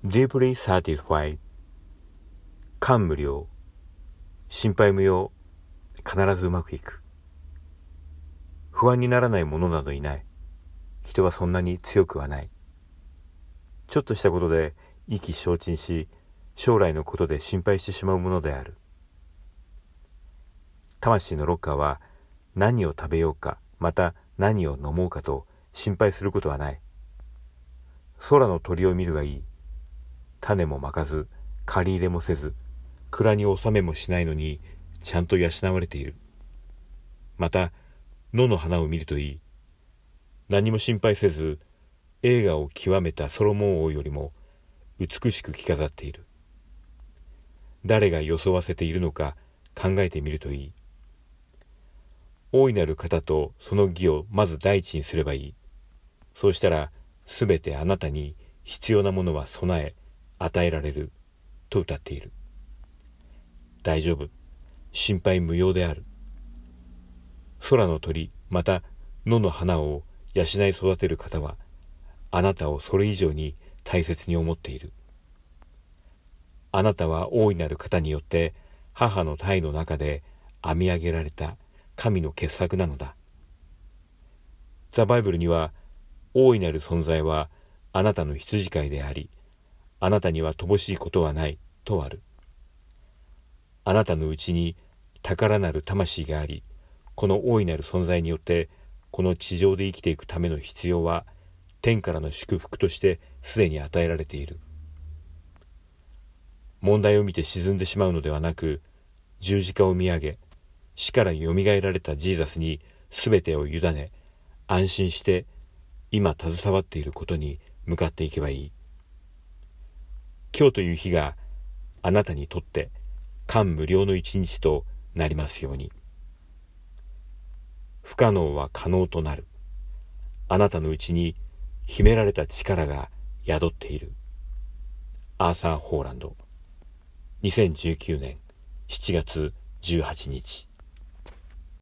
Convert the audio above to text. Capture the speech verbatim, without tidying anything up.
deeply satisfied 感無量、心配無用、必ずうまくいく。不安にならないものなどいない。人はそんなに強くはない。ちょっとしたことで意気消沈し、将来のことで心配してしまうものである。魂のロッカーは何を食べようか、また何を飲もうかと心配することはない。空の鳥を見るがいい。種もまかず、借り入れもせず、蔵に納めもしないのにちゃんと養われている。また野の花を見るといい。何も心配せず、栄華を極めたソロモン王よりも美しく着飾っている。誰が装わせているのか考えてみるといい。大いなる方とその義をまず第一にすればいい。そうしたらすべてあなたに必要なものは備え与えられると歌っている。大丈夫、心配無用である。空の鳥、また野の花を養い育てる方はあなたをそれ以上に大切に思っている。あなたは大いなる方によって母の胎の中で編み上げられた神の傑作なのだ。ザ・バイブルには大いなる存在はあなたの羊飼いであり、あなたには乏しいことはないとある。あなたのうちに宝なる魂があり、この大いなる存在によってこの地上で生きていくための必要は天からの祝福としてすでに与えられている。問題を見て沈んでしまうのではなく、十字架を見上げ、死からよみがえられたジーザスにすべてを委ね、安心して今携わっていることに向かっていけばいい。今日という日があなたにとって感無量の一日となりますように。不可能は可能となる。あなたのうちに秘められた力が宿っている。アーサー・ホーランド。にせんじゅうきゅうねんしちがつじゅうはちにち。